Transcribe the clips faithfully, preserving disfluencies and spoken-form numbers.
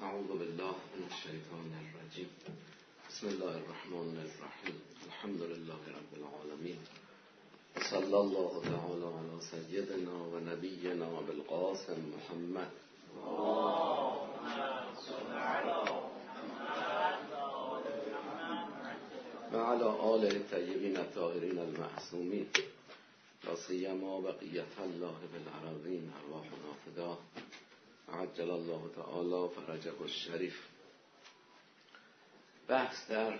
اعوذ بالله من الشیطان الرجیم. بسم الله الرحمن الرحیم. الحمد لله رب العالمین. صلی الله تعالی علی سیدنا و نبینا بالقاسم محمد و علی آله الطیبین الطاهرین المعصومین، لا سیما بقیة الله بالعرضین ارواحنا فدا عجل الله تعالی فرجه الشریف. بحث در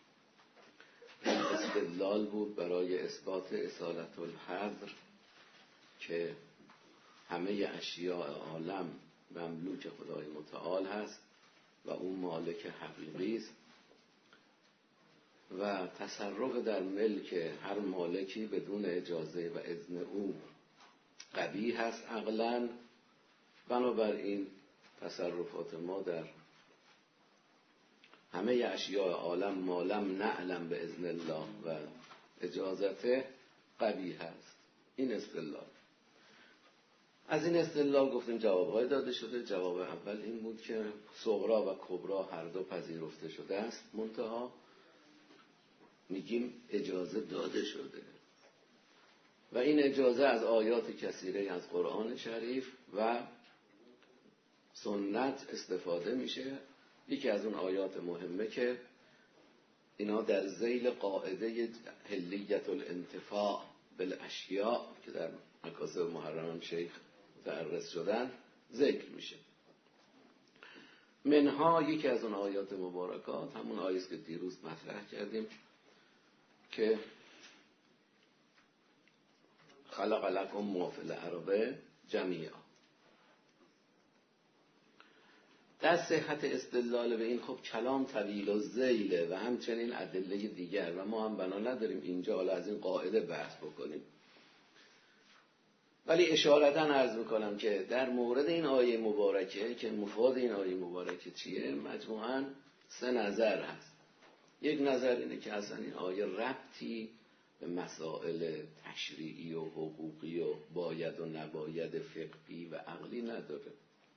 استدلال بود برای اثبات اصالت الحضر که همه اشیاء عالم مملوک خدای متعال هست و اون مالک حقیقی است و تصرف در ملک هر مالکی بدون اجازه و اذن او قبیح هست عقلاً. بنابراین تصرفات ما در همه اشیاء عالم ما لم نعلم به اذن الله و اجازته قبیح هست. این استدلال. از این استدلال گفتیم جوابهای داده شده. جواب اول این بود که صغرا و کبرا هر دو پذیرفته شده است، منتها میگیم اجازه داده شده و این اجازه از آیات کثیره از قرآن شریف و سنت استفاده میشه. یکی از اون آیات مهمه که اینا در ذیل قاعده حلیت الانتفاع بالاشیاء که در مکاسب محرم شیخ متعرض شدن ذکر میشه. منها یکی از اون آیات مبارکات همون آیه که دیروز مطرح کردیم که خلق لکم ما فی الارض جمیعا. در صحت استدلال به این خب کلام طویل و ذیله و همچنین ادله دیگر و ما هم بنا نداریم اینجا حالا از این قاعده بحث بکنیم، ولی اشارتاً عرض میکنم که در مورد این آیه مبارکه که مفاد این آیه مبارکه چیه مجموعاً سه نظر هست. یک نظر اینه که اصلا این آیه ربطی به مسائل تشریعی و حقوقی و باید و نباید فقهی و عقلی نداره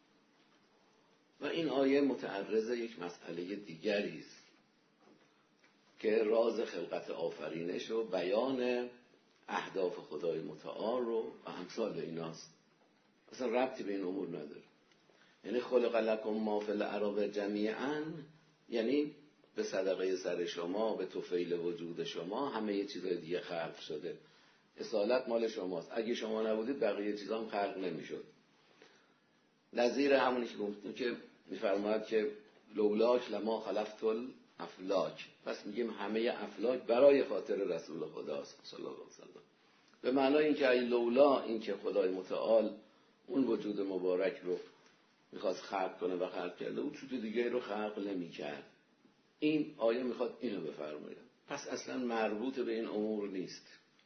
و این آیه متعرض یک مسئله دیگری است که راز خلقت آفرینش و بیان اهداف خدای متعال رو و امثال ایناست. اصلا ربطی به این امور نداره. یعنی خلق لکم ما فی الارض جمیعا یعنی به صدقه سر شما، به طفیل وجود شما همه یه چیزای دیگه خلق شده. اصالت مال شماست. اگه شما نبودید بقیه چیزا هم خلق نمیشد. نظیر همونی که گفتیم که میفرماید که لولاک لما خلقت الافلاک. پس میگیم همه افلاک برای خاطر رسول خداست صلی الله علیه و سلم. به معنای اینکه ای لولا اینکه خدای متعال اون وجود مبارک رو میخواست خلق کنه و خلق کرده او چیز دیگه رو خلق نمیکرد. این آیه میخواد اینو بفرماید. پس اصلا مربوط به این امور نیست.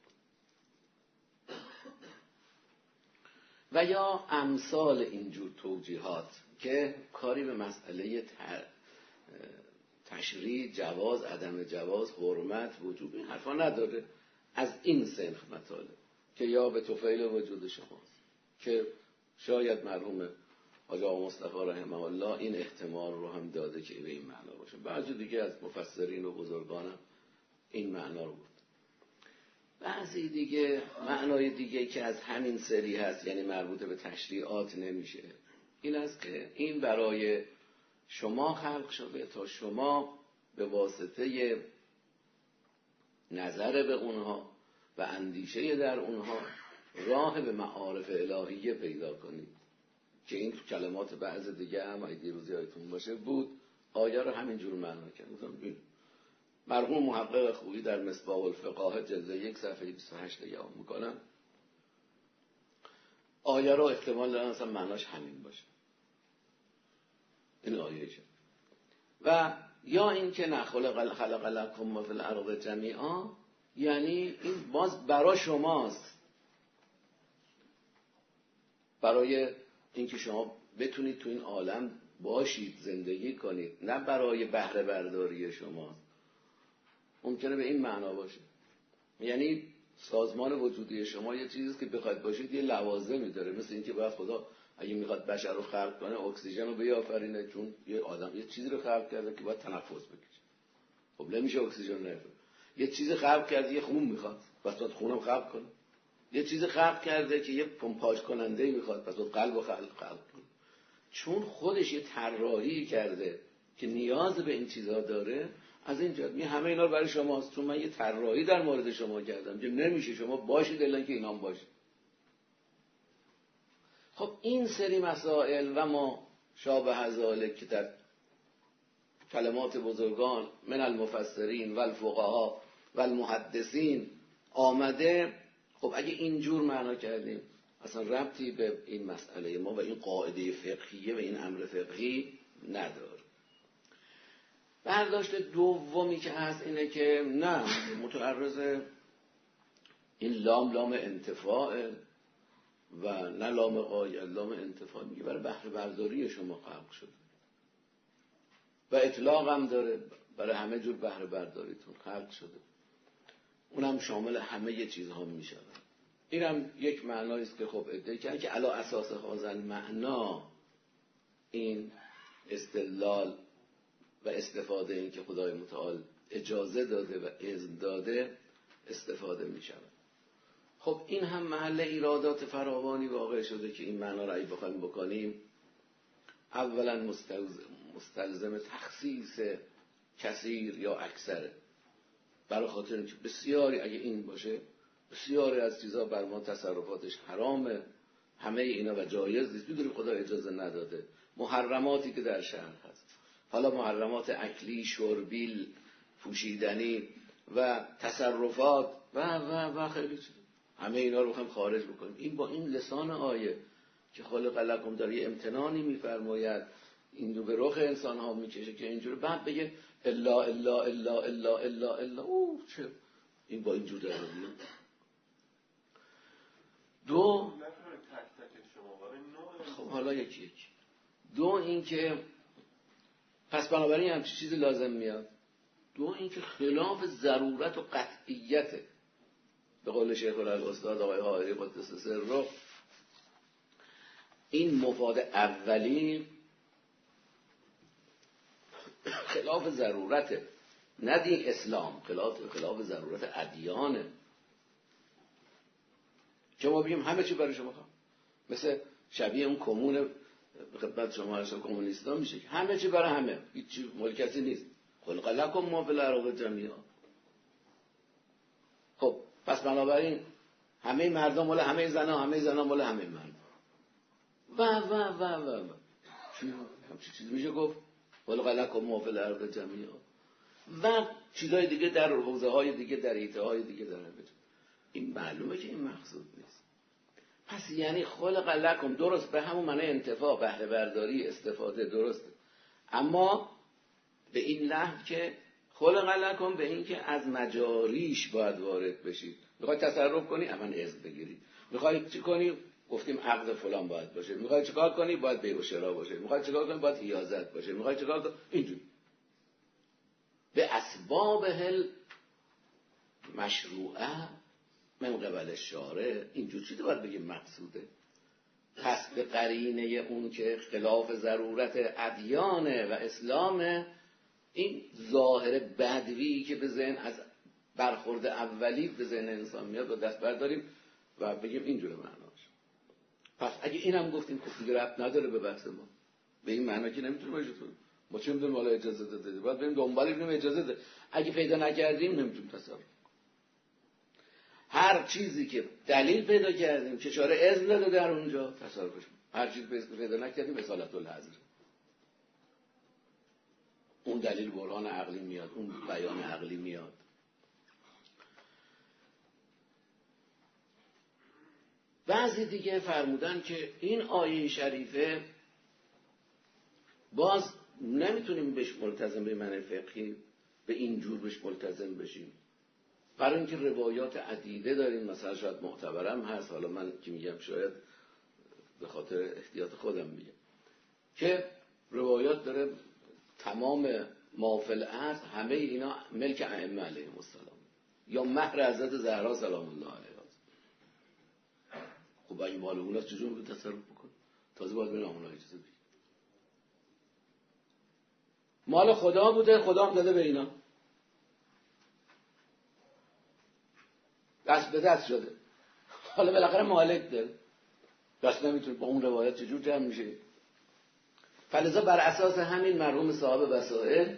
و یا امثال اینجور توجیهات که کاری به مسئله تشریع، جواز، عدم جواز، حرمت، وجوب این حرفا نداره. از این صنف مطالب که یا به طفیل وجود شماست که شاید مرحوم حاجی آقا مصطفی رحمه الله این احتمال رو هم داده که به این معنا باشه. بعضی دیگه از مفسرین و بزرگانم این معنا رو بود. بعضی دیگه معنای دیگه که از همین سری هست یعنی مربوط به تشریعات نمیشه، این است که این برای شما خلق شده تا شما به واسطه نظر به اونها و اندیشه در اونها راه به معارف الهیه پیدا کنید که این تو کلمات بعض دیگه هم ای دیروزی هایتون باشه بود آیه رو همینجور معنا کرد. مرحوم محقق خویی در مصباح الفقاهه جلد یک صفحه بیست و هشت بیان میکنن آیه رو احتمال دارن اصلا معناش همین باشه. این آیه شد. و یا این که نخلق خلق لکم ما فی الارض جمیعا یعنی این باز برای شماست، برای اینکه شما بتونید تو این عالم باشید، زندگی کنید، نه برای بهره برداری شما. ممکنه به این معنا باشه. یعنی سازمان وجودی شما یه چیزیست که بخواید باشید یه لوازمی داره، مثل اینکه باید خدا اگه میخواد بشر رو خلق کنه اکسیژن رو بیافرینه، چون یه آدم یه چیزی رو خلق کرده که باید تنفس بکشه. خب نمیشه اکسیژن نفر. یه چیزی خلق کرده یه خون میخواد، پس باید خونم خلق کنه. یه چیزی خلق کرده که یه پمپاژ کننده میخواد، پس باید قلب رو خلق کنه. چون خودش یه طراحی کرده که نیاز به این چیزها داره، از اینجا می همه اینا رو برای شماست، چون من یه طراحی در مورد شما کردم که نمیشه شما باشید الا که اینام باشید. خب این سری مسائل و ما شابه ذالک که در کلمات بزرگان من المفسرین و الفقها و المحدثین آمده، خب اگه اینجور معنا کردیم اصلا ربطی به این مسئله ما و این قاعده فقهیه و این امر فقهی نداره. برداشت دومی که هست اینه که نه، متعرض این لام لام انتفاع و نه لام غایه، لام انتفاع میگه برای بهره برداری شما خلق شده و اطلاق هم داره برای همه جور بهره برداریتون خلق شده، اونم شامل همه چیزها میشه. اینم یک معنایی است که خب ادعا کردن که علی اساس هذا معنا این استدلال و استفاده این که خدای متعال اجازه داده و اذن داده استفاده می شود. خب این هم محل ایرادات فراوانی واقع شده که این معنا را اگه بخوایم بکنیم اولا مستلزم, مستلزم تخصیص کثیر یا اکثره، برای خاطر اینکه بسیاری اگه این باشه بسیاری از چیزا بر ما تصرفاتش حرامه، همه اینا و جایز نیست، بدون خدا اجازه نداده. محرماتی که در شهر هست، حالا محرمات اکلی، شربی، پوشیدنی و تصرفات و و و خیلی چیز، همه اینا رو بخوایم خارج بکنیم. این با این لسان آیه که خالق لکم داره یه امتنانی میفرماید، این رو به رخ انسان ها میکشه که اینجوری بعد بگه الا الا الا الا الا الا اوه چه این با اینجور داره میاد. دو خب حالا یکی یکی دو این که پس بنابراین همچی چیزی لازم میاد. دو این که خلاف ضرورت و قطعیته، به قول شیخ الاستاد آقای حائری قدس سره، این مفاد اولی خلاف ضرورته، نه دین اسلام، خلاف خلاف ضرورت ادیانه که ما بگیم همه چی برای شما خواهم، مثل شبیه اون کمون خدمت شما هست کمونیستا میشه که همه چی برای همه، هیچ چی ملکتی نیست، خلق لکم ما فی الارض جمیعا. خب پس بنابراین همه مردم مال همه زنا، همه زنا مال همه مرد و و و و و چی همچین چیز میشه گفت خلق لکم ما فی الارض جمیعا و چیزای دیگه در حوزه های دیگه، در حیطه های دیگه داره. این معلومه که این مقصود نیست. پس یعنی خلق لکم درست به همون معنی انتفاع، بهره برداری، استفاده درسته، اما به این نحو که خلق لکم به این که از مجاریش باید وارد بشید. میخوای تصرف کنی اول اذن بگیری، میخوای چی کنی گفتیم عقد فلان باید باشه، میخوای چیکار کنی باید بیع و شرا باشه، میخوای چیکار کنی باید حیازت باشه، میخوای چیکار کنی اینجوری به اسباب هل مشروعه من قبل شارع، اینجور چیزی باید بگیم مقصوده. پس به قرینه اون که خلاف ضرورت ادیانه و اسلامه، این ظاهر بدوی که به ذهن از برخورد اولی به ذهن انسان میاد و دست برداریم و بگیم اینجوره معناش. پس اگه اینم گفتیم که دیگه ربط نداره به بحث ما، به این معنا که نمیتونه باشه، ما چه میدونیم حالا اجازه داده، باید بریم دنبال ببینیم اجازه ده. اگه پیدا نکردیم نمیتونیم تصرف. هر چیزی که دلیل پیدا کردیم که چاره اذن داده در اونجا تصرفش، هر چیز پیدا نکردیم اصالت الحظر، اون دلیل برهان عقلی میاد، اون بیان عقلی میاد. بعضی دیگه فرمودن که این آیه شریفه باز نمیتونیم بهش ملتزم به معنی فقهی به این جور بهش ملتزم بشیم، برای اینکه روایات عدیده داریم، مثلا شاید معتبرم هست، حالا من که میگم شاید به خاطر احتیاط خودم میگم که روایات داره تمام مافل عرض همه اینا ملک ائمه علیهم السلام یا مهر حضرت زهرا سلام الله علیها. خب این مال اونا چجور به تصرف بکن؟ تازه باید بریم اونها اجازه بگیر. مال خدا بوده، خدا هم داده به اینا، دست به دست شده. حالا بالاخره مالک داره، دست نمیتونه با اون روایت چجور جمع میشه. فلذا بر اساس همین مرحوم صاحب وسائل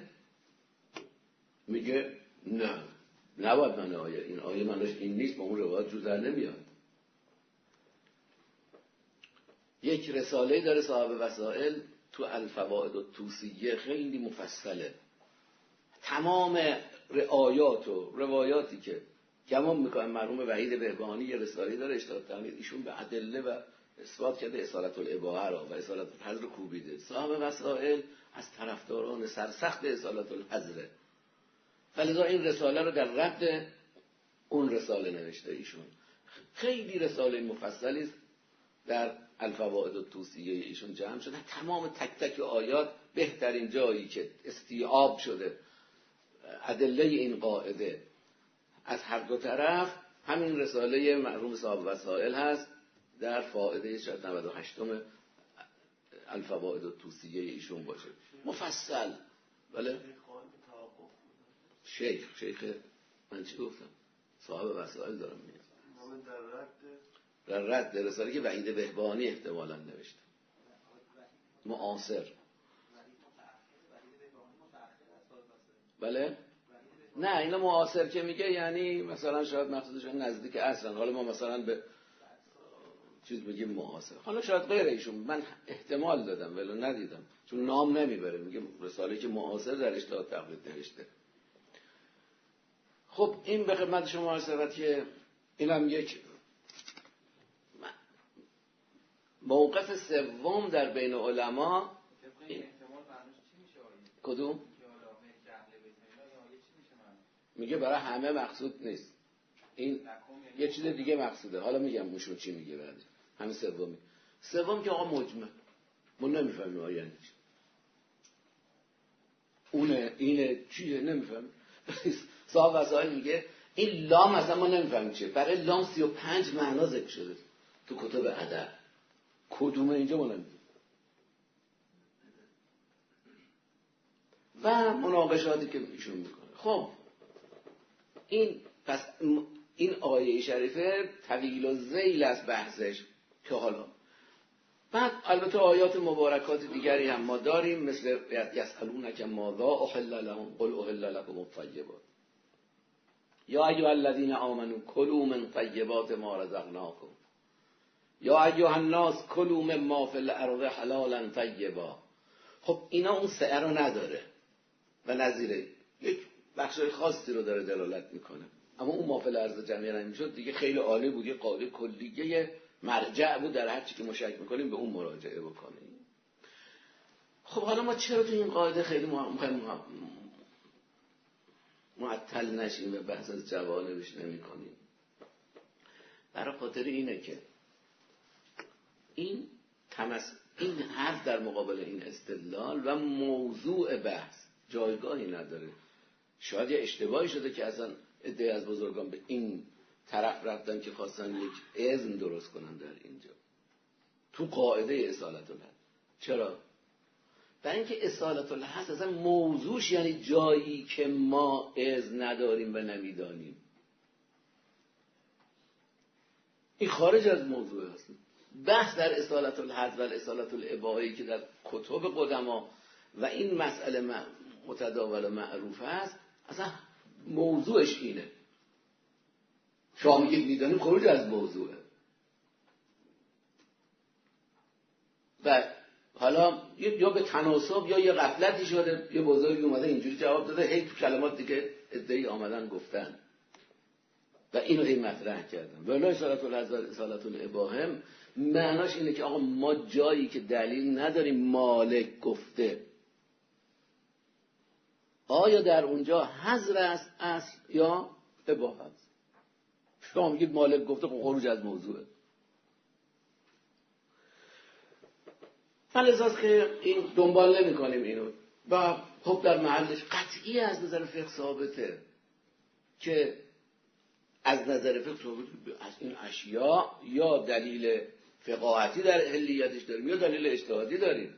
میگه نه نباید من آیه این آیه منش این نیست، با اون روایت جور در نمیاد. یک رساله داره صاحب وسائل تو الفوائد الطوسیه، خیلی مفصله، تمام آیات و روایاتی که گمان میکنم مرحوم وحید بهبهانی یه رساله داره اشتراط تقلید، ایشون به ادله و اثبات کرده اصالت الاباحه را و اصالت الحظر رو کوبیده. صاحب وسائل از طرفداران سرسخت اصالت الحظر، فلذا این رساله رو در رد اون رساله نوشته ایشون. خیلی رساله مفصلی است در الفوائد الطوسیه ایشون جمع شده، تمام تک تک آیات، بهترین جایی که استیعاب شده ادله این قاعده از هر دو طرف همین رساله مرحوم صاحب وسائل هست در فائده شاید نود و هشتم الفوائد الطوسیه ایشون باشه، مفصل. بله شیخ شیخ من چی گفتم؟ صاحب وسائل دارم میگم در رد رساله که وحید بهبهانی احتمالاً نوشته، معاصر. بله نه اینا معاصر که میگه یعنی مثلا شاید مقصودش نزدیک عصرن، حالا ما مثلا به چیز بگیم معاصر، حالا شاید غیر ایشون، من احتمال دادم ولی ندیدم چون نام نمیبره، میگه رساله که معاصر در اشتراط تقلید نوشته. خب این به خدمت شما عرض شود که اینم یک موقف سوم در بین علما. کدوم؟ میگه برای همه مقصود نیست، این یه چیز دیگه مقصوده، حالا میگم موشون چی میگه بعد. همین سومی سوم که آقا مجمع ما نمیفهمیم آیه یعنی چی، اونه اینه چیه نمیفهمیم. صاحب وسائل میگه این لام مثلا ما نمیفهمیم چیه، برای لام سی و پنج معنا ذکر شده تو کتب ادب، کدومه اینجا ما نمیدونیم. و مناقشاتی که ایشون میکنه. خب این پس این آیه شریفه طویل و ذیل از بحثش که حالا بعد البته آیات مبارکات دیگری هم ما داریم، مثل یسألونک ماذا احل لهم قل احل لكم الطیبات یا ایها الذین آمنوا کلوا من طیبات ما رزقناکم یا ایها الناس کلوا مما فی الارض حلالا طیبا. خب اینا اون سعه رو نداره و نظیره یک بخشای خاصی رو داره دلالت میکنه، اما اون ما فی الارض جمیعا میشد دیگه خیلی عالی بود، یه قاعده کلیه مرجع بود در هر چی که ما شک میکنیم به اون مراجعه بکنیم. خب حالا ما چرا تو این قاعده خیلی مهم معطل نشیم و بحث از جوانبش نمی کنیم؟ برای خاطر اینه که این تمس این حرف در مقابل این استدلال و موضوع بحث جایگاهی نداره. شاید یه اشتباهی شده که اصلا عده از بزرگان به این طرف رفتن که خواستن یک اذن درست کنن در اینجا تو قاعده اصالت الحد. چرا؟ برای اینکه اصالت الحد اصلا موضوعش یعنی جایی که ما اذن نداریم و نمیدانیم، این خارج از موضوع هست. بحث در اصالت الحد و اصالت الاباحی که در کتب قدما و این مسئله متداول و معروف است، اصلا موضوعش اینه. شما میگید میدانیم، خروج از موضوعه. و حالا یا به تناسب یا یه غفلتی شده، یه بزرگی اومده اینجوری جواب داده، هی تو کلمات دیگه ادعی آمدن گفتن و اینو هی مطرح کردن. ولی اصالت الحظر اصالت الاباحه معناش اینه که آقا ما جایی که دلیل نداریم مالک گفته، آیا در اونجا حظر است اصل یا اباحه است؟ شما میگید مالک گفته، خب خروج از موضوعه. فلذاست که این دنبال نمی کنیم اینو و خب در محلش قطعی از نظر فقه ثابته که از نظر فقه ثابته از این اشیاء یا دلیل فقاهتی در علیتش داریم یا دلیل اجتهادی داریم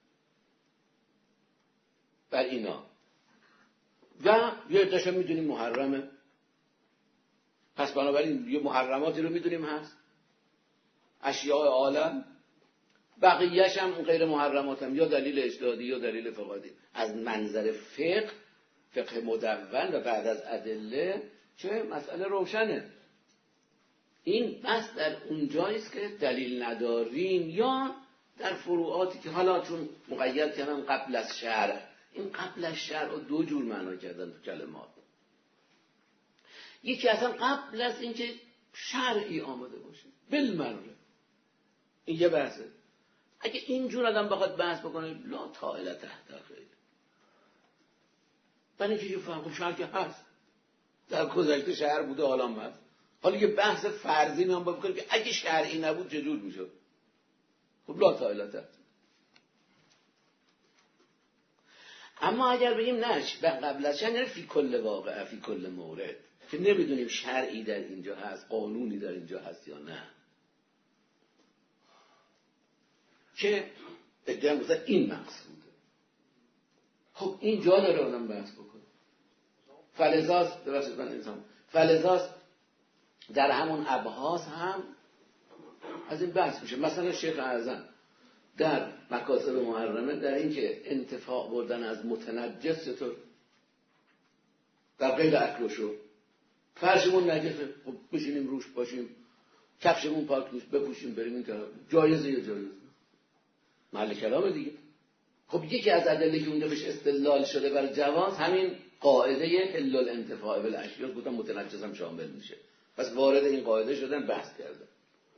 بر اینا. و یه عده‌اش میدونیم محرمه، پس بنابراین یه محرماتی رو میدونیم هست اشیاء عالم، بقیه‌اش هم غیر محرمات هم یا دلیل اجتهادی یا دلیل فقاهتی. از منظر فقه فقه مدون و بعد از ادله چه مسئله روشنه. این بس در اونجاییست که دلیل نداریم یا در فروعاتی که حالا چون مقید کردن قبل از شرع. این قبل از شرع رو دو جور معنا کردن تو کلمات. یکی اصلا قبل از اینکه شرعی آمده باشه بالمره، این یه بحثه. اگه اینجور آدم بخواد بحث بکنه لا طائل تحت خیلی برای اینکه فهم خب شرع که هست، در گذشته شرع بوده حالا هم هست. حالا یه بحث فرضی میام بکنیم که اگه شرعی نبود چجور میشد؟ خب لا طائل تحت. اما اگر بگیم نه قبل از شرع فی کل واقعه فی کل مورد، که نمیدونیم شرعی در اینجا هست قانونی در اینجا هست یا نه، که ادعا مثلا این مقصوده، خب این جا داره آدم بحث بکنه. فلزاست درست من انسان فلزاست در همون ابحاث هم از این بحث میشه. مثلا شیخ اعظم در مکاسب محرمه در این که انتفاع بردن از متنجس چطور در غیر اکلشو، فرشمون نجسه خب بشینیم روش باشیم، کفشمون پاک نیست بپوشیم بریم این طرف، جایزه یا جایزه محل کلام دیگه. خب یکی از ادله که اونجا بهش استدلال شده برای جواز همین قاعده حل الانتفاع بالاشیاء، گفتم متنجس هم شامل میشه، پس وارد این قاعده شدن بحث کردن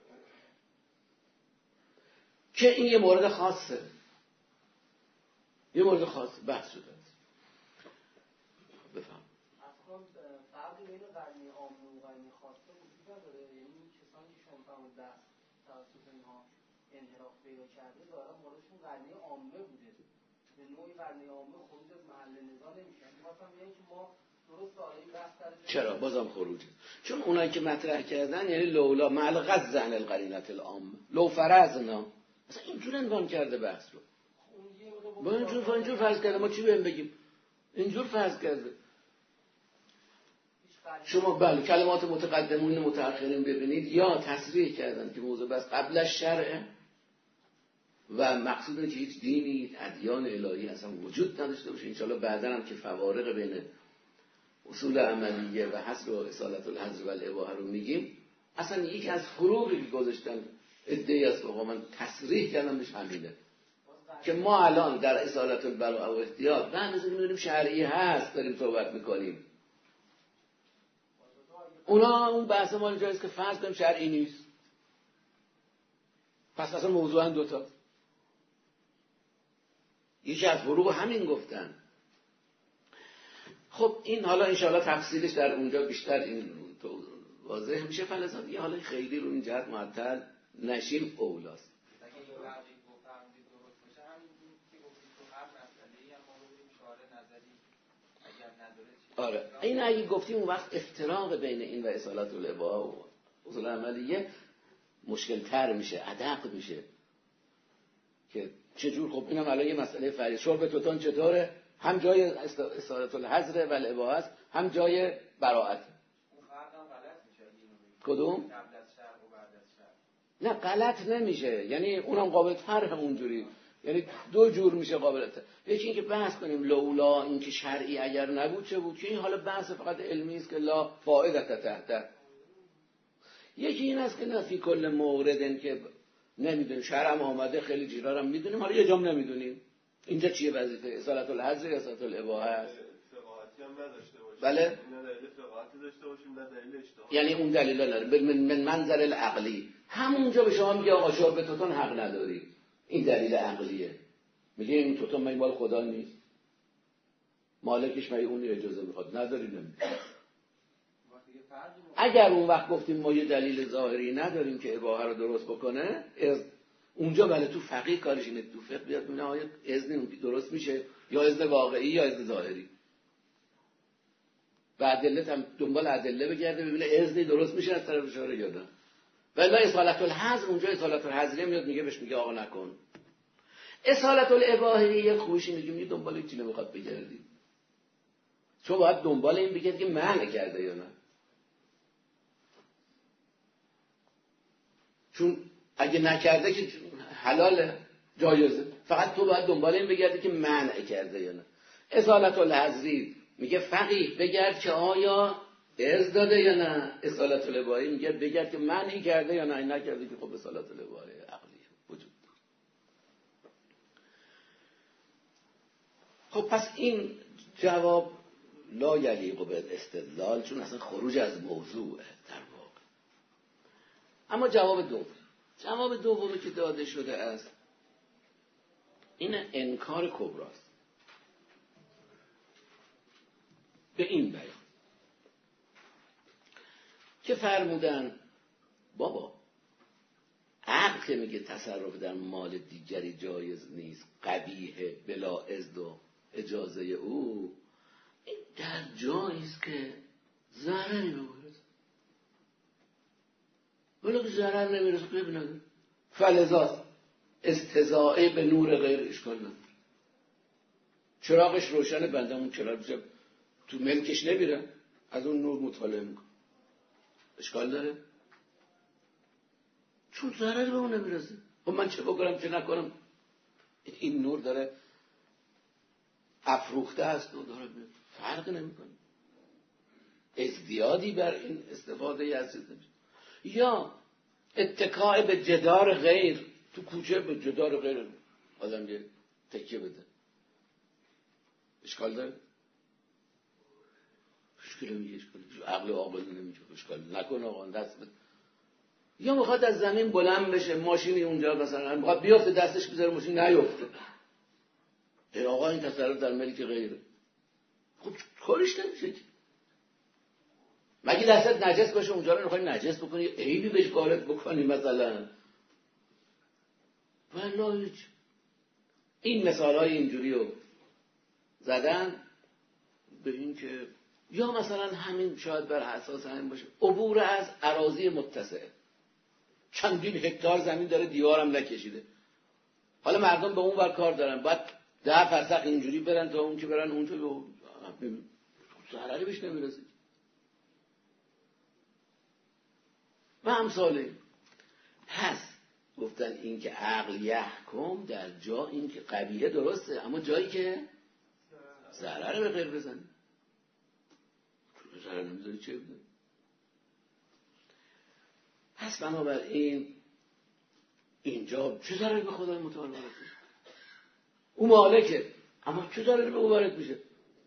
که این یه مورد خاصه، یه مورد خاص بحث شده است. بفهم اصلا فرقی بین قرنی عامه و قرنی خاصه وجود نداره، یعنی کسانی که شما فرمود دست توسط اینها انحراف پیدا کرده دارن موردشون قرنی عامه بوده، به نوعی قرنی عامه خروج از محل نزاع نمیشن. می‌خواستم بگم که ما درست داره این بحث در چرا بازم خروجه، چون اونایی که مطرح کردن یعنی لولا مع الغض عن القرینة العامه لو فرضنا، مثلا اینجور عنوان کرده بحث رو، با اینجور اینجور فرض کرده، ما چی بهم بگیم اینجور فرض کرده. شما بله کلمات متقدمین متأخرین ببینید یا تصریح کردن که موضوع بس قبل از شرع و مقصود اینه که هیچ دینی ادیان الهی اصلا وجود نداشته باشه. انشاءالله بعدا هم که فوارق بین اصول عملیه و حصر و اصالت الحظر و الاباحه رو میگیم، اصلا یکی از فروقی که گذاشتن ادعی است که من تصریح کردم بهش همینه که ما الان در اصالت البراءه و احتیاط به اندازه می‌دونیم شرعی هست داریم صحبت میکنیم. اونا اون بحث ما اینجاست که فرض کنیم شرعی نیست، پس اصلا موضوعا دوتا. یکی از فروق همین گفتن. خب این حالا انشاءالله تفصیلش در اونجا بیشتر این واضح میشه، فلزا دیگه حالا خیلی رو این جهت معطل نشیم اولاست. اگه این وقتی گفتم درست باشه همین که گفتید تو هر مسئله‌ای هم ما رو بگیم شعار نظری اگر نداره چی؟ آره این اگه گفتیم اون وقت افتراق بین این و اصالت الاباحه و اصول عملیه مشکل تر میشه، ادق میشه که چجور. خب اینم الان یه مسئله فرعی، شرب توتون چطوره؟ هم جای اصالت الحظر و الاباحه است، هم جای براءت. اون فرق هم غلط میشه اینو کدوم؟ قبل از شرع و بعد از شرع. نه غلط نمیشه، یعنی اونم قابل طرح اونجوری، یعنی دو جور میشه قابل طرح. یکی اینکه بحث کنیم لولا اینکه شرعی اگر نبود چه بود، که این حالا بحث فقط علمی است که لا فائده تحت. یکی این است که نه فی کل موردن که نمیدونیم شرعم آمده خیلی چیزا رو میدونیم حالا یه جام نمیدونیم. اینجا چیه وظیفه؟ اصالت الحظر یا اصالت الاباحه است؟ فقاهتی هم نداشته باشیم. بله. نه دلیل فقاهتی داشته باشیم نه دلیل اجتهاد. یعنی اون دلیل نداره. من من منظر العقلی همونجا به شما میگه آقا شرب توتون حق نداری، این دلیل عقلیه. میگه این توتون مگه مال خدا نیست؟ مالکش مگه اون اجازه میخواد؟ نداری نمیده. اگر اون وقت گفتیم ما یه دلیل ظاهری نداریم که اباحه رو درست بکنه، از اونجا بله تو فقیه کارش اینه، تو فقه بیاد ببینه آیا اذن درست میشه یا اذن واقعی یا اذن ظاهری. و ادله هم دنبال ادله بگرده ببینه اذن درست میشه از طرف شارع یا نه. ولی اصالت الحظر اونجا اصالت الحظریه میاد میگه بهش میگه آقا نکن. اصالت الاباحیه یک خوشی میگه می دنبال چی نمیخواد بگردی، چون باید دنبال این بگردی که منع کرده یا نه، چون اگه نکرده که حلاله جایزه، فقط تو باید دنبال این بگردی که منع کرده یا نه. اصالت الحظری میگه فقیه بگرد که آیا اذن داده یا نه، اصالت الاباحیه میگه بگرد که منعی کرده یا نه، این نکرده که خب اصالت الاباحیه عقلی وجود. خب پس این جواب لا یلیق بالاستدلال، چون اصلا خروج از موضوعه در واقع. اما جواب دوم، جواب دومی که داده شده است این انکار کبراست به این بیان که فرمودن بابا عقل که میگه تصرف در مال دیگری جایز نیست، قبیحه، بلا اذن و اجازه او، این در جایی است که ضرری نمیرسه. ولی که ضرر نمیرسه قیب نداره، فلذا استضاعه به نور غیر اشکال نداره. چراغش روشن، بندمون چراغ بشه تو ملکش نمیره، از اون نور مطالعه میکنه، اشکال داره؟ چون ضرری به اون نمیرسه. خب من چه بکنم چه نکنم، این نور داره افروخته است و داره فرق نمیکنه، ازدیادی بر این استفاده یزید نمیشه. یا اتکاء به جدار غیر، تو کوچه به جدار غیر آدم یه تکیه بده، اشکال داره؟ اشکال میگه اشکال عقل عاقل نمیگه اشکال نکن آقا دست بده. یا میخواد از زمین بلند بشه، ماشینی اونجا مثلا میخواد بیافته دستش بذاره ماشین نیفته، ای آقا این تصرف در ملک غیره، خب کارش نمیشه که. مگه دستت نجس باشه اونجا رو نخواهی نجس بکنی، عیبی بهش وارد بکنی مثلا؟ والله هیچ. این مثال های اینجوری رو زدن به این که یا مثلا همین شاید بر اساس همین باشه عبور از اراضی متسعه، چندین هکتار زمین داره دیوارم نکشیده، حالا مردم به اون ور کار دارن، باید ده فرسخ اینجوری برن تا اون که برن اونجا، ضرری بهش نمیرسه و همساله. پس گفتن این که عقل یحکم در جا این که قبیله درسته، اما جایی که ضرر به غیر بزنی، ضرر نمیذاری چه بزنی. پس بنابراین اینجا چه ضرری به خدای متعال وارد میشه؟ او مالکه، اما چه ضرری به او وارد میشه؟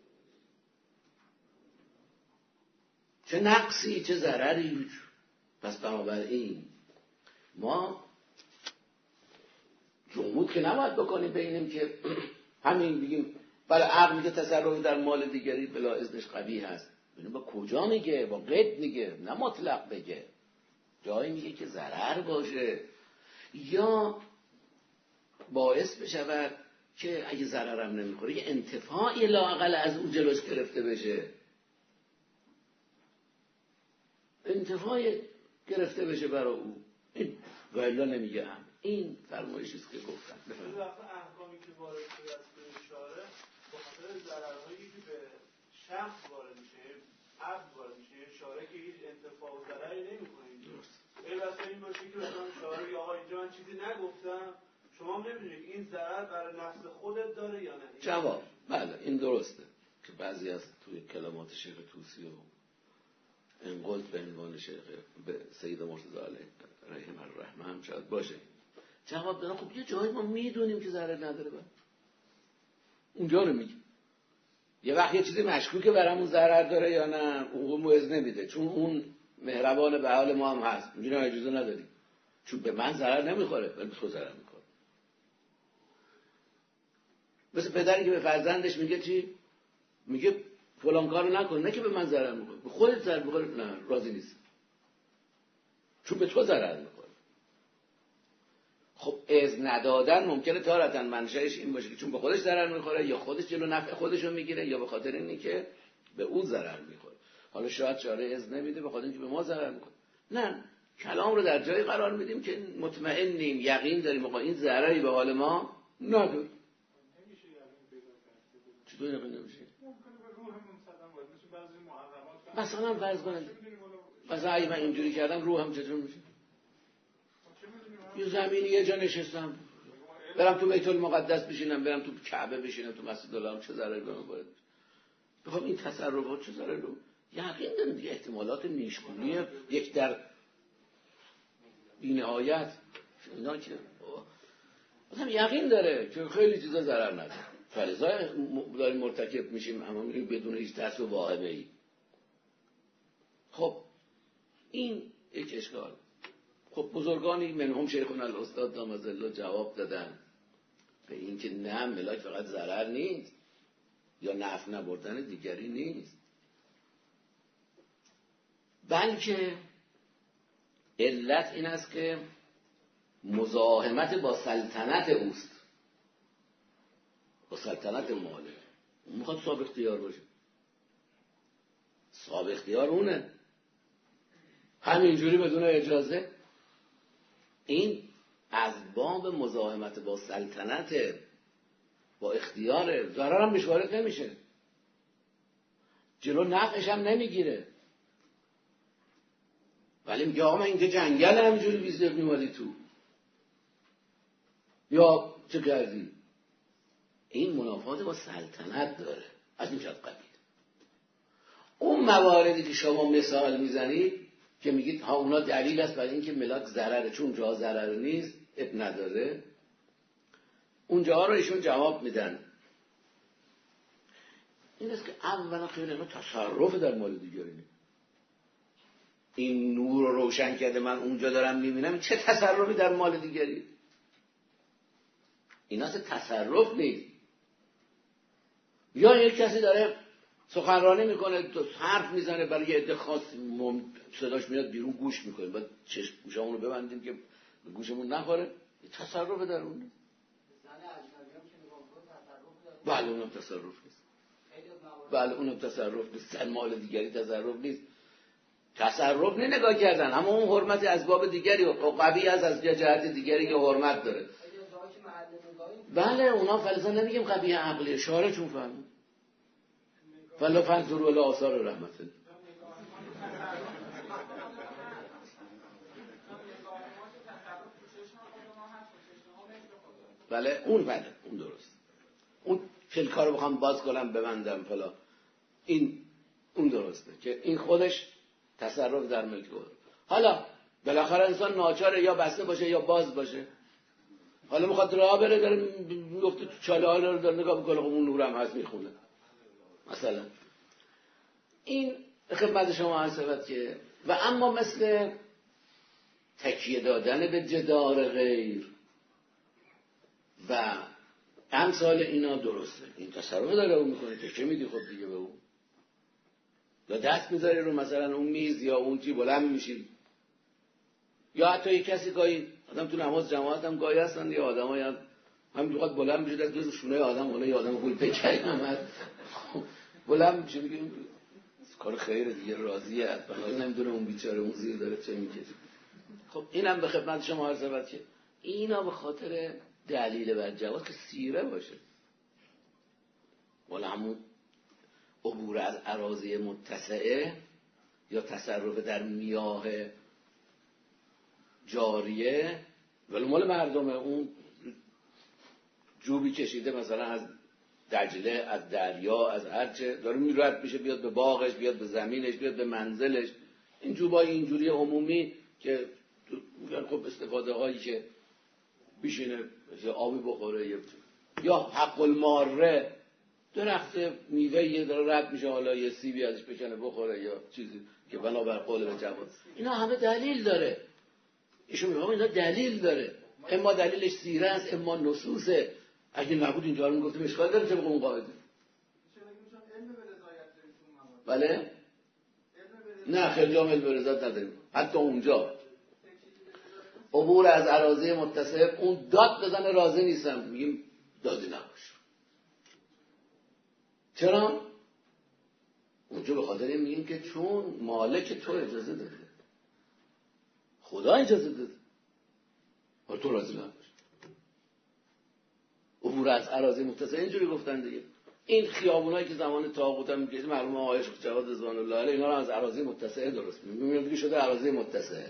چه نقصی چه ضرری؟ پس بنابراین ما جمهور که نباید بکنیم ببینیم که همین بگیم برای عقل میگه تصرف در مال دیگری بلا اذنش قبیح هست، ببینیم با کجا میگه، با قید میگه، نه مطلق بگه، جایی میگه که ضرر باشه یا باعث بشود که اگه ضررم نمیخوره یه انتفاعی لااقل از اون جلوش گرفته بشه، انتفاعی گرفته بشه برای او، این ولی نمیگه هم. این فرمایشی است که گفتم. این وقتا احکامی که وارد شده است به اشاره به خاطر ضررهایی که به شخص وارد میشه، عبد وارد میشه، اشاره که هیچ انتفاع و ضرری نمیکنه. این واسه این باشه که مثلا اشاره یا آقا اینجا من چیزی نگفتم، شما نمیدونید این ضرر برای نفس خودت داره یا نه. جواب بله این درسته که بعضی از توی کلمات شیخ طوسی و انقلت به عنوان شیخ به سید مرتضی علیه رحمه الرحمه هم شاید باشه. جواب دادن خب یه جایی ما میدونیم که ضرر نداره، با اونجا رو میگیم. یه وقت یه چیزی مشکوکه برامون ضرر داره یا نه اون موعظه نمیده، چون اون مهربان به حال ما هم هست، میگه نه اجازه نداریم، چون به من ضرر نمیخوره ولی به تو ضرر میخوره. مثل پدری که به فرزندش میگه چی؟ میگه فلان کارو نکن، نه که به من ضرر میخوره، به خودت ضرر میخوره، نه راضی نیست چون به تو ضرر میخوره. خب اذن ندادن ممکنه تارتاً منشأش این باشه که چون به خودش ضرر میخوره یا خودش جلو نفع خودش رو میگیره یا به خاطر اینی که به اون ضرر میخوره. حالا شاید چاره اذن نمیده به خاطر اینکه به ما ضرر میکنه. نه کلام رو در جایی قرار میدیم که مطمئنیم، یقین داریم آقا این ضرری به حال ما نداره. چطور یقین نمیشه؟ مثلا فرض کنید مثلا اگه من اینجوری کردم روحم چطور میشه؟ یه زمینی یه جا نشستم، برم تو بیت المقدس بشینم، برم تو کعبه بشینم، تو مسجد الحرام، چه ضرری به من وارد میشه؟ بخوام این تصرفات چه ضرری رو یقین داریم دیگه، احتمالات نیشگونی یک در بی‌نهایت اینا که مثلا یقین داره که خیلی چیزا ضرر نداره، فلزا داریم مرتکب میشیم اما میریم بدون هیچ ترس و واهمه‌ای. خب این یک اشکال. خب بزرگانی منهم شیخنا الاستاد دامظله جواب دادن به این که نه، ملاک فقط ضرر نیست یا نفع نبردن دیگری نیست، بلکه علت این است که مزاحمت با سلطنت اوست، با سلطنت مالک. اون میخواد صاحب اختیار باشه، صاحب اختیار اونه، همینجوری بدون اجازه. این از باب مزاحمت با سلطنت، با اختیار، ضرر هم بهش وارد نمیشه، جلو نفعش هم نمیگیره، ولی میگه آقا من اینجا جنگل همینجوری بیزدق میمالی تو یا چه کردی؟ این منافات با سلطنت داره از این جد قبیل. اون مواردی که شما مثال میزنید که میگید ها اونا دلیل است برای اینکه ملاک ضرره، چون جا ضرر نیست اب نداره، اونجا رو ایشون جواب میدن. این است که اولا خیلی اینا تصرف در مال دیگری نیست. این نور رو روشن کرده من اونجا دارم میبینم، چه تصرفی در مال دیگری؟ اینا تصرف نیست. یا یک کسی داره سخنرانی میکنه، حرف میزنه برای یه عده خاص، صداش میاد بیرون، گوش میکنیم، باید چشم گوشمون رو ببندیم که گوشمون نخوره، تصرف در اون نیست. بله اونم تصرف نیست، بله اونم تصرف نیست، زن مال دیگری تصرف نیست. تصرف نه نگاه کردن، اما اون حرمت از باب دیگری و قوی از از جهت دیگری که حرمت داره. بله اونا فلسفه نمیگیم قوی عقلی، شارع چون فهمه فلا فنظروا الی آثار رحمت. بله اون بله اون درست، اون فیل کارو بخوام باز کنم ببندم فلا، این اون درسته که این خودش تصرف در ملک او. حالا بالاخره انسان ناچاره یا بسته باشه یا باز باشه. حالا میخواد راه بره، داره میفته تو چاله، حالا رو داره نگاه میکنه، خب اون نورم هست میخونه مثلا. این خدمت شما عرض شود که و اما مثل تکیه دادن به جدار غیر و امثال اینا درسته، این تصرف داره اون میکنه، تکیه میدی خب دیگه به اون، یا دست میذاری رو مثلا اون میز یا اون چی بلند میشی، یا حتی یک کسی گاهی آدم تو نماز جماعت هم گاهی هستن یه آدمایی هم همین بخواد بلند میشه دست روی شونه آدم، اون یه آدم گول بکای اومد بلند میشه میگه کار خیره دیگه، راضیه، فقط نمیدونه اون بیچاره اون زیر داره چه میکشه. خب اینم به خدمت شما عرض شود که اینا به خاطر دلیل بر جواز که سیره باشه، ولی همون عبور از اراضی متسعه یا تصرف در میاه جاریه ولی مال مردمه، اون جوبی کشیده مثلا از دجله، از دریا، از هرچه داره میرد میشه، بیاد به باغش، بیاد به زمینش، بیاد به منزلش. این جوبای اینجوری عمومی که میگن خب استفاده هایی که بشینه مثل آبی بخوره، یا حق الماره، درخت میوه یه داره رد میشه، حالا یه سیبی ازش بکنه بخوره یا چیزی که بنابر قول به جواب. اینا همه دلیل داره، ایشون میگه اینا دلیل داره، اما دلیلش سیره است اما نصوصه. اگه نبود اینجا رو میگفتیم اشکال داره طبق اون قاعده. بله؟ نه خیلی هم علم رضایت نداریم حتی اونجا. عبور از اراضی متصف، اون داد بزنه راضی نیستم، میگیم دادی نباش. چرا؟ اونجا به خاطر این میگیم که چون مالک تو اجازه داده. خدا اجازه داده. حالا تو راضی نباش. عبور از اراضی متصل اینجوری گفتن دیگه. این خیابونایی که زمان طاغوت هم میگه معلومه آقای شیخ جواد رضوان الله علیه اینا رو از اراضی متصل درست می‌بینیم. دیگه شده اراضی متصل.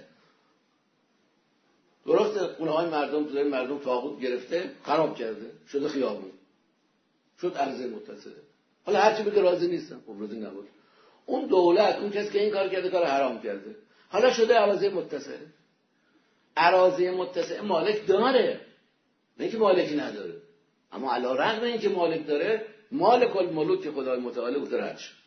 درسته اونهای مردم تو مردم طاغوت گرفته خراب کرده شده خیابون. شد اراضی متصل. حالا هر چی بگه راضی نیستم. خب راضی نباش. اون دولت اون کسی که این کار کرده کار حرام کرده. حالا شده اراضی متصل. اراضی متصل مالک داره. نه که مالکی نداره. اما علی رغم اینکه مالک داره مالک الملوک خدای متعال بوده رد شد.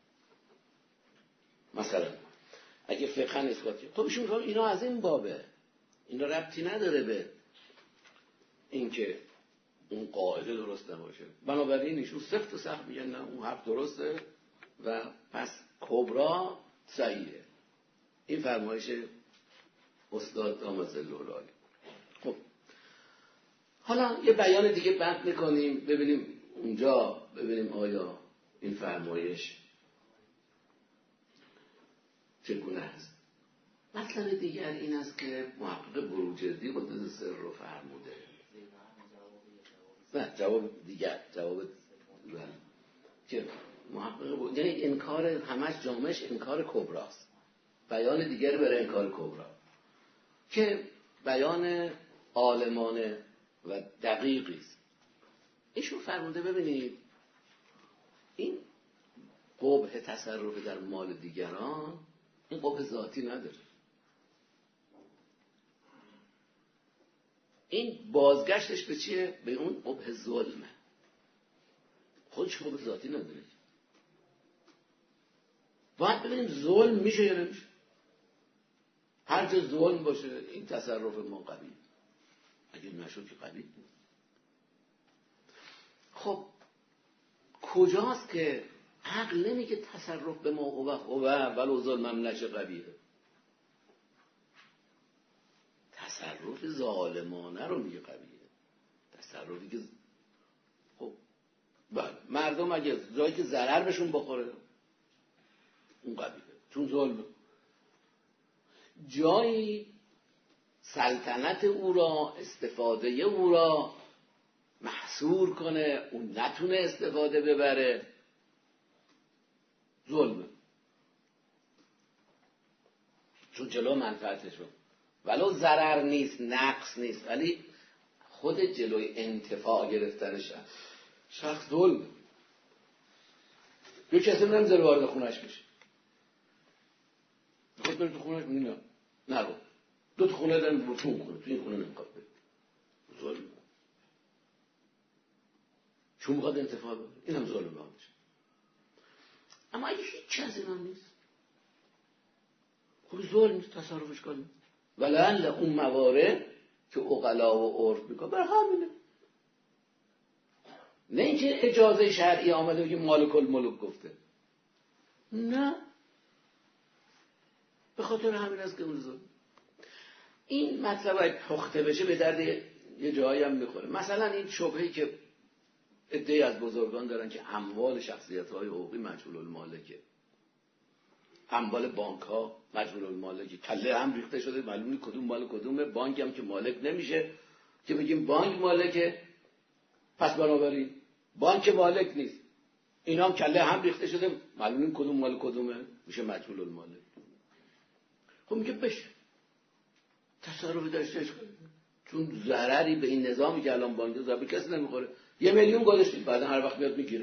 مثلا اگه فقها اثبات کنه خب ایشون میگه اینا از این بابه. اینا ربطی نداره به اینکه اون قاعده درست نباشه. بنابراین ایشون سفت و سخت میگن نه اون حرف درسته و پس کبرا صحیحه. این فرمایش استاد دامازلولای. خب حالا یه بیان دیگه بند میکنیم ببینیم اونجا ببینیم آیا این فرمایش چگونه است. مطلب دیگر این است که محقق بروجردی قدس سر رو فرموده. نه جواب دیگر جواب دیگر که محقق بود یعنی انکار همش جامعش انکار کبراست. بیان دیگر برای انکار کبرا که بیان عالمانه و دقیقی است. ایشون فرموده ببینید این قبح تصرف در مال دیگران این قبح ذاتی نداره. این بازگشتش به چیه؟ به اون قبح ظلمه. خودش قبح ذاتی نداره. باید ببینیم ظلم میشه یا نمیشه. هر جا ظلم باشه این تصرف ما قبیل. اگه نشد که قبیل نیست. خب کجاست که عقل نمیگه تصرف به ما هو هو ولو ظلمم نشه قبیله. تصرف ظالمانه رو میگه قبیله. تصرفی که خب بله مردم اگه جایی که ضرر بهشون بخوره اون قبیله چون ظلمه. جایی سلطنت او را استفاده او را محصور کنه اون نتونه استفاده ببره ظلمه چون جلو منفعتش رو ولو ضرر نیست نقص نیست ولی خود جلوی انتفاع گرفتنش شخص ظلمه. یه کسی نمیذاره وارد خونش بشه خود بره تو خونش نه نرو دو تا خونه دارن برو تو خونه تو این خونه نمیخواد بره ظلمه چون میخواد انتفاع بره این هم ظلمه باشه. اما اگه هیچ از اینا نیست خب ظلم نیست تصرفش کنیم ولعل اون موارد که عقلا و عرف میکنه برای همینه. نه اینکه اجازه شرعی آمده بگه مالک الملوک گفته نه به خاطر همین است که اون ظلم. این مطلب اگه پخته بشه به درد یه جایی هم میخوره. مثلا این شبهه‌ای که عده‌ای از بزرگان دارن که اموال شخصیت‌های حقوقی مجهول المالکه اموال بانک ها مجهول المالکه کله هم ریخته شده معلوم نیست کدوم مال کدومه بانک هم که مالک نمیشه که بگیم بانک مالکه پس بنابراین بانک مالک نیست اینا هم کله هم ریخته شده معلوم نیست کدوم مال کدومه میشه مجهول المالک. خب میگه بشه تصرف داشتهش کنه چون ضرری به این نظامی که الان بانک ضرر کسی نمیخوره. یه میلیون گذاشتیم بعدا هر وقت میاد میگیره.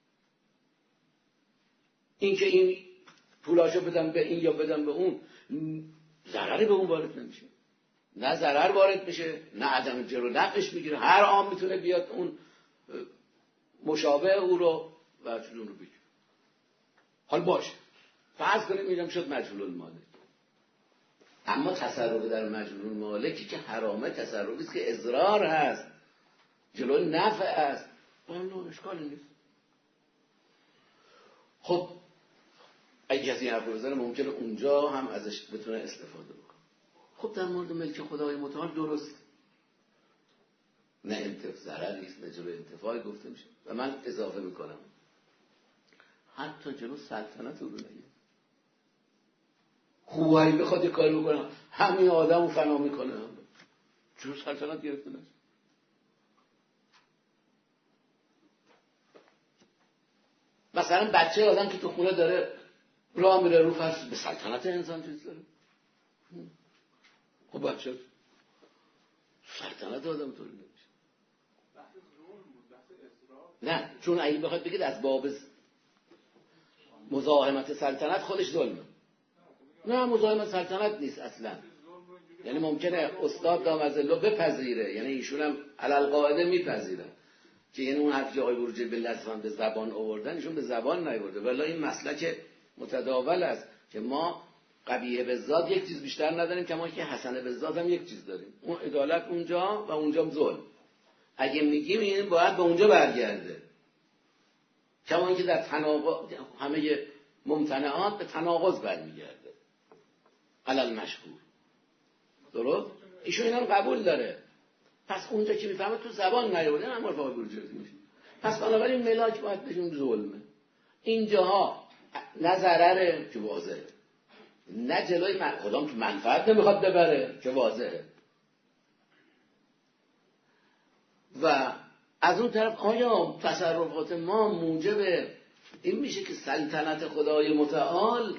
این که این پولاشو بدم به این یا بدم به اون ضرری به اون وارد نمیشه. نه ضرر وارد میشه نه عدم جلو نفعش میگیره. هر عام میتونه بیاد اون مشابه او رو و چون رو بگیره. حال باشه فرض کنیم اینم شد مجهول المالک. اما تصرف در مجهول المالکی که حرامه تصرفی است که اضرار هست جلوی نفع است نه اشکالی نیست. خب اگه کسی حرف بزنه ممکنه اونجا هم ازش بتونه استفاده بکنه. خب در مورد ملک خدای متعال درست نه انتفاع ضرر نیست نه جلوی انتفاع گفته میشه و من اضافه میکنم حتی جلو سلطنت رو نگید خوبایی بخواد یه کاری بکنم همین آدم رو فنا میکنه، چون سلطنت گرفته نشه. مثلا بچه آدم که تو خونه داره راه میره رو فرش، به سلطنت انسان چیز داره؟ خب بچه سلطنت آدم طوری نمیشه. نه، چون اگه بخواد بگید از باب مزاحمت سلطنت خودش ظلمه. نه، مزاحمت سلطنت نیست اصلا. یعنی ممکنه استاد دامزلو بپذیره، یعنی ایشون هم علل قاعده میپذیرن که یعنی اون حرفی آقای بروجردی به لزوم به زبان آوردن ایشون به زبان نیاورده، ولی این مسلک متداول است که ما قبیحه به ذات یک چیز بیشتر نداریم کما که حسنه به ذات هم یک چیز داریم، اون عدالت اونجا و اونجا ظلم. اگه میگیم این باید به اونجا برگرده، کما اینکه در تناقض همه ممتنعات به تناقض برمیگرده علل مشهور. درست؟ ایشون اینا رو قبول داره. پس اونجا که میفهمه تو زبان نیاورده، من موافق بروجردی میشه. پس بنابراین ملاک باید بهشون ظلمه. اینجاها نه ضرره که واضحه، نه جلوی من خودم تو منفعت نمیخواد ببره که واضحه. و از اون طرف آیا تصرفات ما موجب این میشه که سلطنت خدای متعال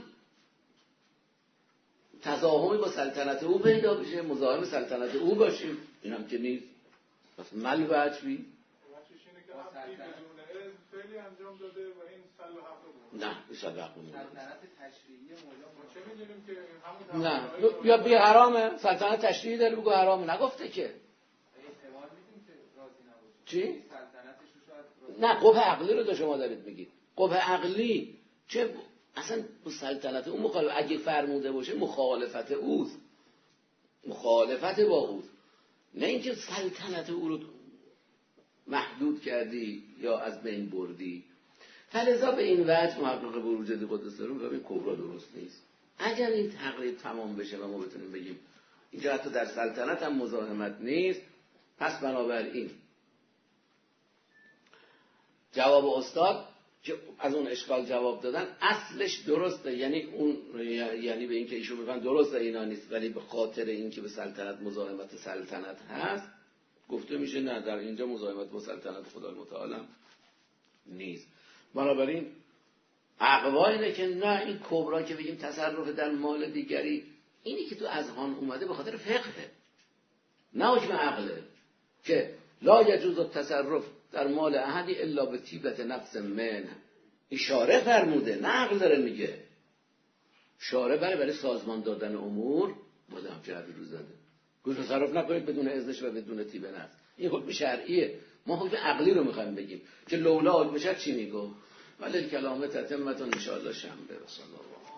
تضاهمی با سلطنت او پیدا بشه، مزاحم سلطنت او باشیم؟ این هم که نیست. پس مل وجبی فعلی انجام داده و این سل و حق بود. نه، این سل و حق بود. سلطنت تشریعی مولا ما چه می‌دونیم که همون نه، بیا بیا حرامه، سلطنت تشریعی داره بگو حرامه، نگفته که. احتمال میدیم که راضی نباشه. چی؟ سلطنتش رو شاید نه، قبح عقلی رو شما دارید میگید. قبح عقلی چه اصلا با سلطنت اون مخالف، اگه فرموده باشه مخالفت اوست، مخالفت با اوست، نه اینکه سلطنت او رو محدود کردی یا از بین بردی. فلذا به این وجه محقق بروجردی قدس سره میگه این کبرا درست نیست. اگر این تقریب تمام بشه و ما بتونیم بگیم اینجا حتی در سلطنت هم مزاحمت نیست، پس بنابراین جواب استاد که از اون اشکال جواب دادن اصلش درسته، یعنی اون یعنی به این که ایشون میگن درسته اینا نیست، ولی به خاطر این که به سلطنت مزاحمت سلطنت هست گفته میشه نه، در اینجا مزاحمت با سلطنت خدای متعال نیست. بنابراین اقوا اینه که نه، این کبرا که بگیم تصرف در مال دیگری، اینی که تو اذهان اومده به خاطر فقهه، نه حکم عقله که لا یجوز التصرف در مال احدی الا به طیبت نفس من. اشاره فرموده، نه عقل داره میگه. شارع برای برای سازمان دادن امور بودم جعبی رو زده، گوش تصرف نکنید بدون اذنش و بدون طیب نفس. این حکم شرعیه، ما حکم عقلی رو میخوایم بگیم که لولا حکم شرع چی میگو؟ ولی کلامه تتمتون ان شاء الله شنبه. رسول الله.